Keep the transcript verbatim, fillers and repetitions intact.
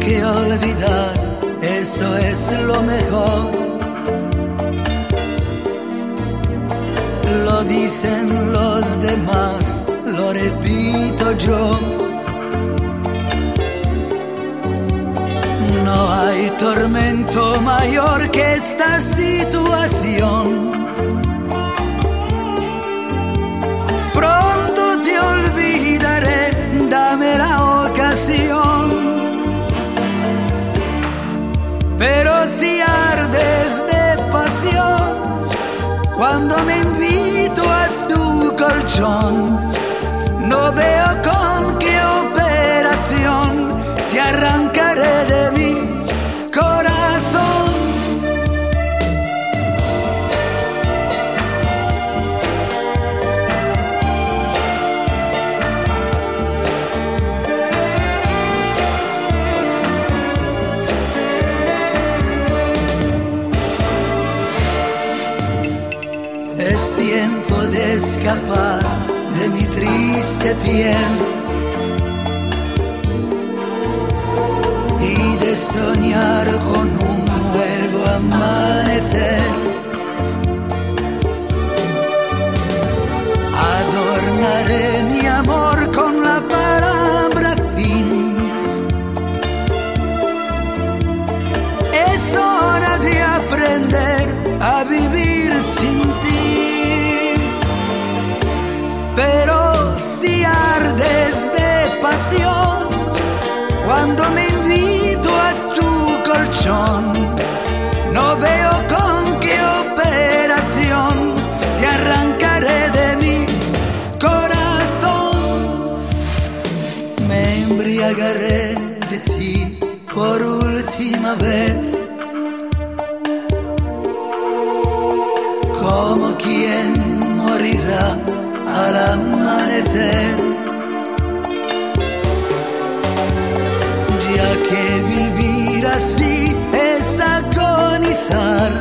que olvidar, eso es lo mejor. Lo dicen los demás, lo repito yo. No hay tormento mayor que esta situación. Pronto te olvidaré, dame la ocasión. Pero si ardes de pasión, cuando me invito a tu colchón, no veo con qué operación te arrancaré de mi corazón. Es tiempo de escapar de mi triste piel y de soñar con un nuevo amanecer. Adornaré mi amor con la palabra fin. Es hora de aprender a vivir sin ti. Pero si ardes de pasión, cuando me invito a tu colchón, no veo con qué operación te arrancaré de mi corazón. Me embriagaré de ti por última vez, como quien morirá al amanecer, ya que vivir así es agonizar.